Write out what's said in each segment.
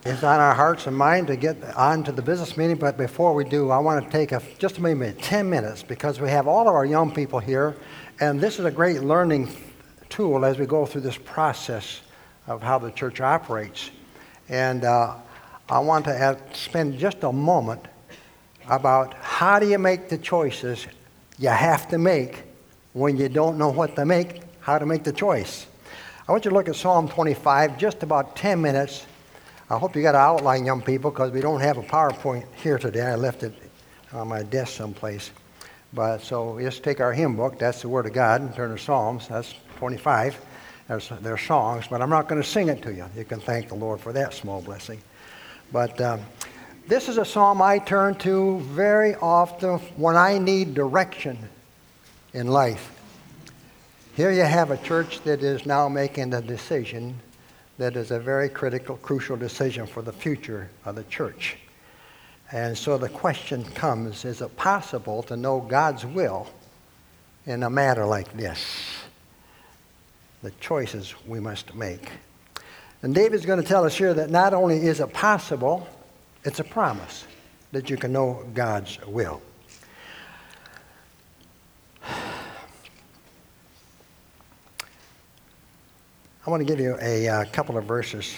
It's on our hearts and mind to get on to the business meeting, but before we do, I want to take just maybe 10 minutes because we have all of our young people here, and this is a great learning tool as we go through this process of how the church operates. And I want to spend just a moment about how do you make the choices you have to make when you don't know what to make, how to make the choice. I want you to look at Psalm 25, just about 10 minutes. I hope you got an outline, young people, because we don't have a PowerPoint here today. I left it on my desk someplace. But so just take our hymn book, that's the Word of God, and turn to Psalms, that's 25. They're songs, but I'm not going to sing it to you. You can thank the Lord for that small blessing. But this is a psalm I turn to very often when I need direction in life. Here you have a church that is now making a decision that is a very critical, crucial decision for the future of the church. And so the question comes, is it possible to know God's will in a matter like this? The choices we must make. And David's going to tell us here that not only is it possible, it's a promise that you can know God's will. I want to give you a couple of verses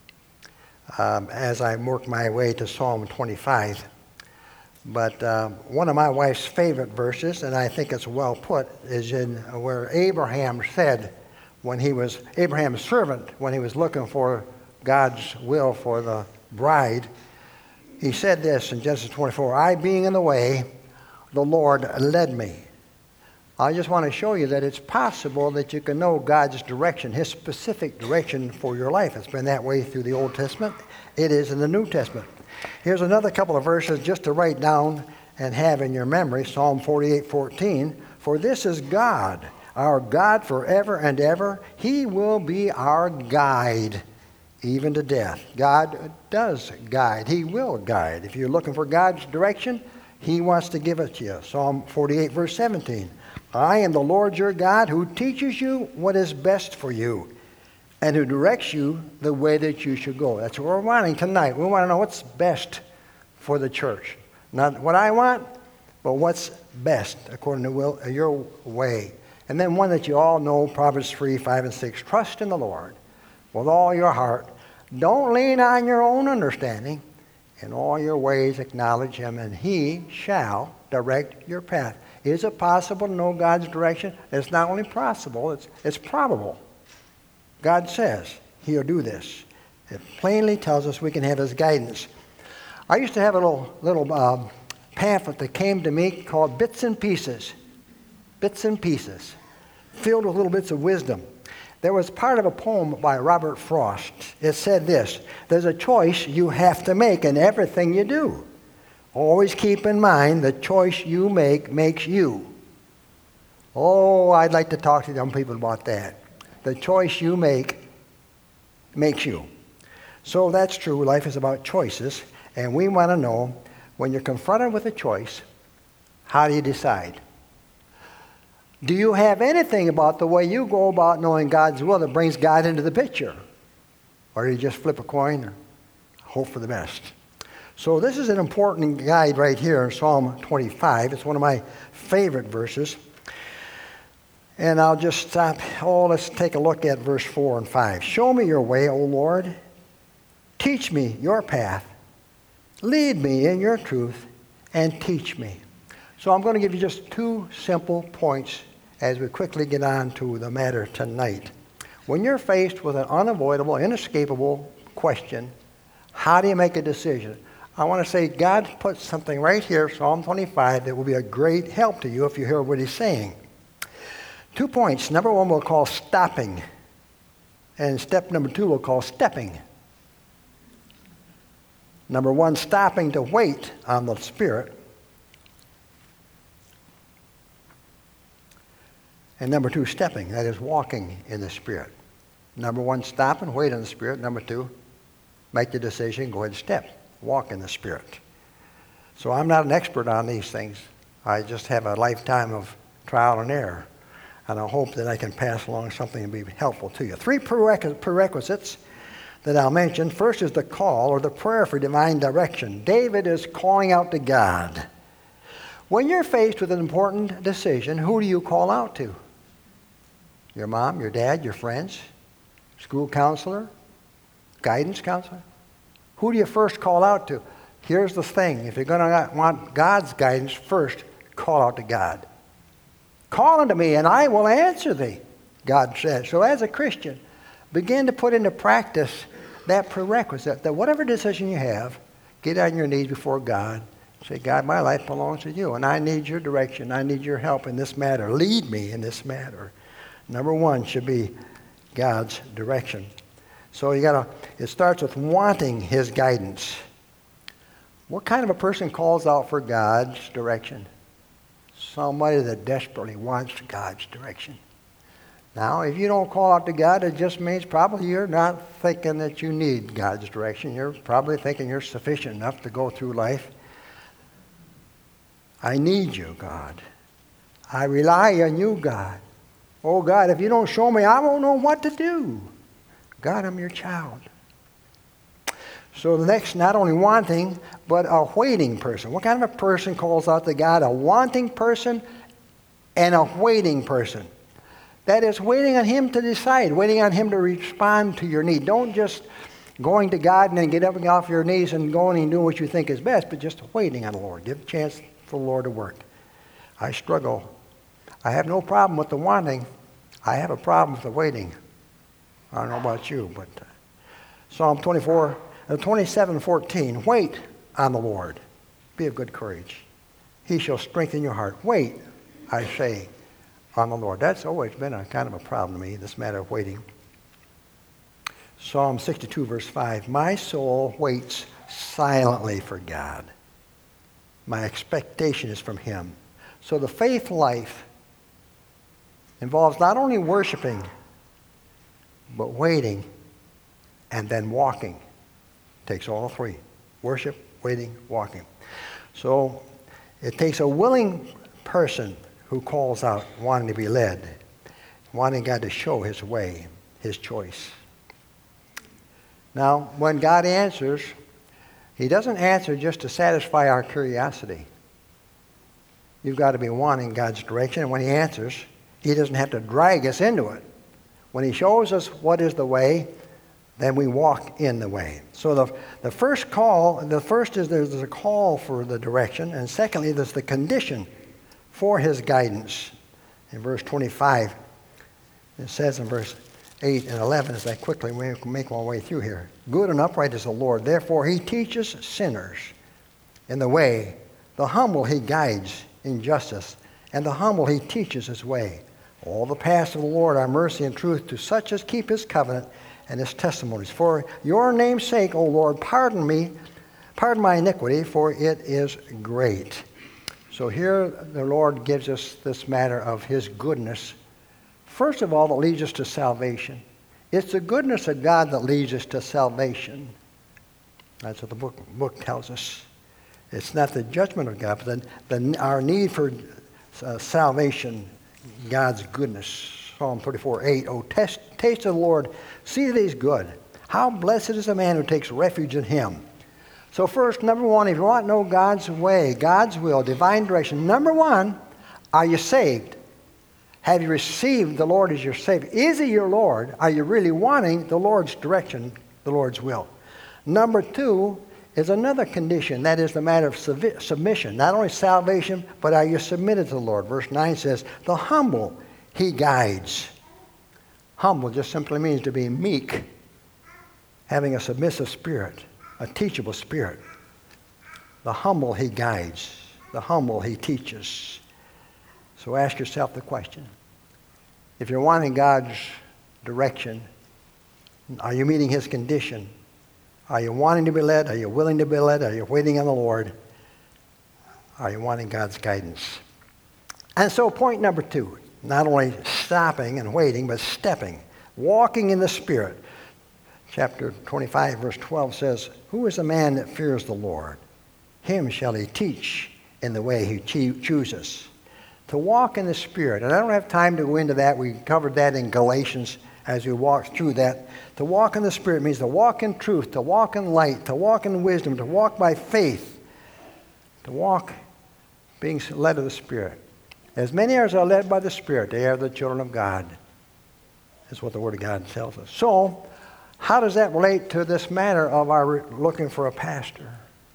as I work my way to Psalm 25. But one of my wife's favorite verses, and I think it's well put, is in where Abraham said, when he was Abraham's servant, when he was looking for God's will for the bride, he said this in Genesis 24, I being in the way, the Lord led me. I just want to show you that it's possible that you can know God's direction, His specific direction for your life. It's been that way through the Old Testament. It is in the New Testament. Here's another couple of verses just to write down and have in your memory. Psalm 48:14. For this is God, our God forever and ever. He will be our guide, even to death. God does guide. He will guide. If you're looking for God's direction, He wants to give it to you. Psalm 48, verse 17. I am the Lord your God who teaches you what is best for you and who directs you the way that you should go. That's what we're wanting tonight. We want to know what's best for the church. Not what I want, but what's best according to your way. And then one that you all know, Proverbs 3, 5, and 6. Trust in the Lord with all your heart. Don't lean on your own understanding. In all your ways acknowledge Him, and He shall direct your path. Is it possible to know God's direction? It's not only possible, it's probable. God says He'll do this. It plainly tells us we can have His guidance. I used to have a little pamphlet that came to me called Bits and Pieces. Bits and Pieces, filled with little bits of wisdom. There was part of a poem by Robert Frost. It said this, there's a choice you have to make in everything you do. Always keep in mind the choice you make makes you. Oh, I'd like to talk to young people about that. The choice you make makes you. So that's true. Life is about choices. And we want to know, when you're confronted with a choice, how do you decide? Do you have anything about the way you go about knowing God's will that brings God into the picture? Or do you just flip a coin or hope for the best? So this is an important guide right here in Psalm 25. It's one of my favorite verses. And I'll just stop. Let's take a look at verse 4 and 5. Show me your way, O Lord. Teach me your path. Lead me in your truth and teach me. So I'm going to give you just two simple points as we quickly get on to the matter tonight. When you're faced with an unavoidable, inescapable question, how do you make a decision? I want to say God put something right here, Psalm 25, that will be a great help to you if you hear what He's saying. 2 points. Number one we'll call stopping. And step number two we'll call stepping. Number one, stopping to wait on the Spirit. And number two, stepping. That is walking in the Spirit. Number one, stop and wait on the Spirit. Number two, make the decision, go ahead and step. Walk in the Spirit. So I'm not an expert on these things. I just have a lifetime of trial and error. And I hope that I can pass along something to be helpful to you. 3 prerequisites that I'll mention. First is the call or the prayer for divine direction. David is calling out to God. When you're faced with an important decision, who do you call out to? Your mom, your dad, your friends, school counselor, guidance counselor? Who do you first call out to? Here's the thing. If you're going to want God's guidance, first call out to God. Call unto me, and I will answer thee, God says. So as a Christian, begin to put into practice that prerequisite, that whatever decision you have, get on your knees before God. Say, God, my life belongs to you, and I need your direction. I need your help in this matter. Lead me in this matter. Number one should be God's direction. So it starts with wanting his guidance. What kind of a person calls out for God's direction? Somebody that desperately wants God's direction. Now, if you don't call out to God, it just means probably you're not thinking that you need God's direction. You're probably thinking you're sufficient enough to go through life. I need you, God. I rely on you, God. Oh, God, if you don't show me, I won't know what to do. God, I'm your child. So the next, not only wanting, but a waiting person. What kind of a person calls out to God? A wanting person and a waiting person. That is waiting on him to decide, waiting on him to respond to your need. Don't just going to God and then get up and off your knees and going and doing what you think is best, but just waiting on the Lord. Give a chance for the Lord to work. I struggle. I have no problem with the wanting. I have a problem with the waiting. I don't know about you, but Psalm 27:14. Wait on the Lord. Be of good courage. He shall strengthen your heart. Wait, I say, on the Lord. That's always been a kind of a problem to me, this matter of waiting. Psalm 62, verse 5. My soul waits silently for God. My expectation is from him. So the faith life involves not only worshiping, but waiting and then walking. It takes all three. Worship, waiting, walking. So it takes a willing person who calls out, wanting to be led, wanting God to show his way, his choice. Now, when God answers, he doesn't answer just to satisfy our curiosity. You've got to be wanting God's direction, and when he answers, he doesn't have to drag us into it. When he shows us what is the way, then we walk in the way. So the first is there's a call for the direction, and secondly, there's the condition for his guidance. In verse 25, it says in verse 8 and 11, as I quickly make my way through here, good and upright is the Lord, therefore he teaches sinners in the way. The humble he guides in justice, and the humble he teaches his way. All the paths of the Lord are mercy and truth to such as keep his covenant and his testimonies. For your name's sake, O Lord, pardon my iniquity, for it is great. So here the Lord gives us this matter of his goodness. First of all, it leads us to salvation. It's the goodness of God that leads us to salvation. That's what the book tells us. It's not the judgment of God, but our need for salvation, God's goodness. Psalm 34:8. Oh, taste of the Lord, see that he's good. How blessed is the man who takes refuge in him. So first, number one, if you want to know God's way, God's will, divine direction, number one, are you saved? Have you received the Lord as your Savior? Is he your Lord? Are you really wanting the Lord's direction, the Lord's will? Number two is another condition. That is the matter of submission. Not only salvation, but are you submitted to the Lord? Verse 9 says, the humble he guides. Humble just simply means to be meek, having a submissive spirit, a teachable spirit. The humble he guides. The humble he teaches. So ask yourself the question. If you're wanting God's direction, are you meeting his condition? Are you wanting to be led? Are you willing to be led? Are you waiting on the Lord? Are you wanting God's guidance? And so point number two, not only stopping and waiting, but stepping, walking in the Spirit. Chapter 25, verse 12 says, who is the man that fears the Lord? Him shall he teach in the way he chooses. To walk in the Spirit. And I don't have time to go into that. We covered that in Galatians as we walk through that. To walk in the Spirit means to walk in truth, to walk in light, to walk in wisdom, to walk by faith, to walk being led of the Spirit. As many as are led by the Spirit, they are the children of God. That's what the Word of God tells us. So, how does that relate to this matter of our looking for a pastor?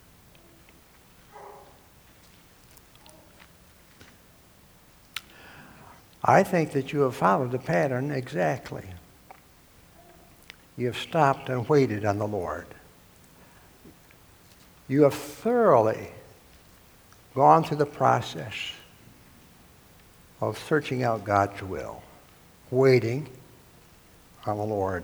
I think that you have followed the pattern exactly. You have stopped and waited on the Lord. You have thoroughly gone through the process of searching out God's will, waiting on the Lord.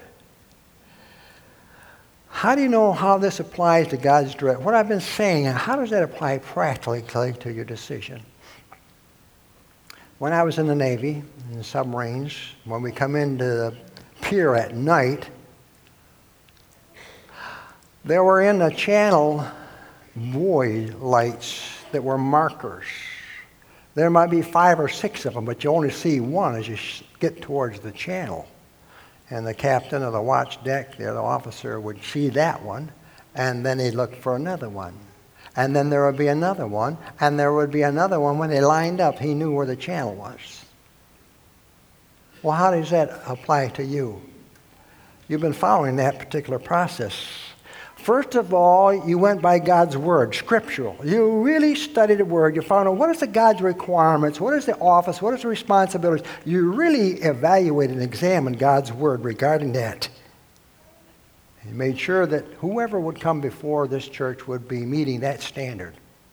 How do you know how this applies to God's direction? What I've been saying, how does that apply practically to your decision? When I was in the Navy, in the submarines, when we come into the pier at night, there were in the channel buoy lights that were markers. There might be 5 or 6 of them, but you only see one as you get towards the channel. And the captain of the watch deck there, the officer, would see that one, and then he'd look for another one. And then there would be another one, and there would be another one. When they lined up, he knew where the channel was. Well, how does that apply to you? You've been following that particular process. First of all, you went by God's Word, scriptural. You really studied the Word. You found out what is the God's requirements, what is the office, what is the responsibilities. You really evaluated and examined God's Word regarding that. You made sure that whoever would come before this church would be meeting that standard.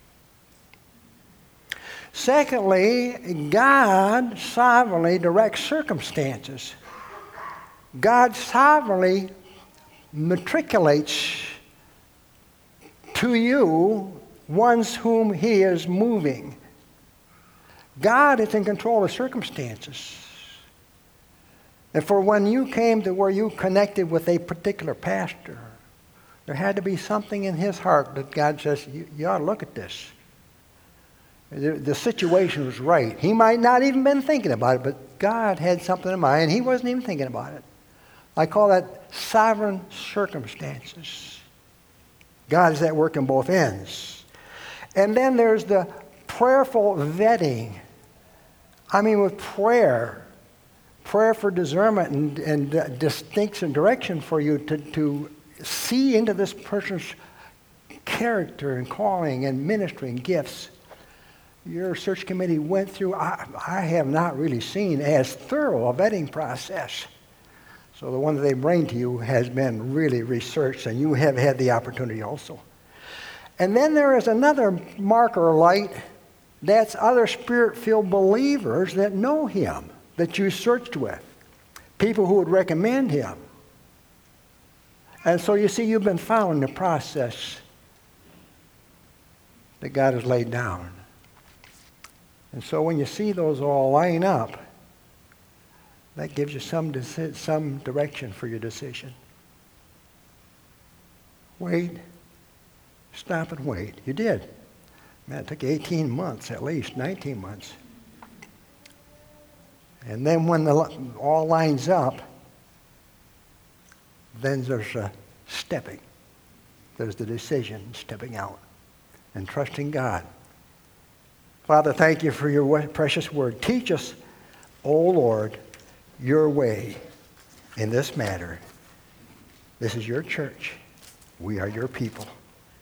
Secondly, God sovereignly directs circumstances. God sovereignly matriculates to you ones whom he is moving. God is in control of circumstances. And for when you came to where you connected with a particular pastor, there had to be something in his heart that God says, you ought to look at this. The situation was right. He might not even been thinking about it, but God had something in mind. He wasn't even thinking about it. I call that sovereign circumstances. God is at work in both ends. And then there's the prayerful vetting. I mean, with prayer for discernment and distinction, direction for you to see into this person's character and calling and ministry and gifts. Your search committee went through, I have not really seen as thorough a vetting process. So the one that they bring to you has been really researched, and you have had the opportunity also. And then there is another marker light. That's other Spirit-filled believers that know him, that you searched with. People who would recommend him. And so you see, you've been following the process that God has laid down. And so when you see those all line up, that gives you some direction for your decision. Wait. Stop and wait. You did. Man, it took 18 months at least, 19 months. And then when all lines up, then there's a stepping. There's the decision, stepping out and trusting God. Father, thank you for your precious word. Teach us, O Lord, your way in this matter. This is your church. We are your people.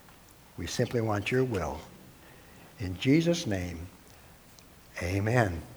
We simply want your will. In Jesus' name, amen.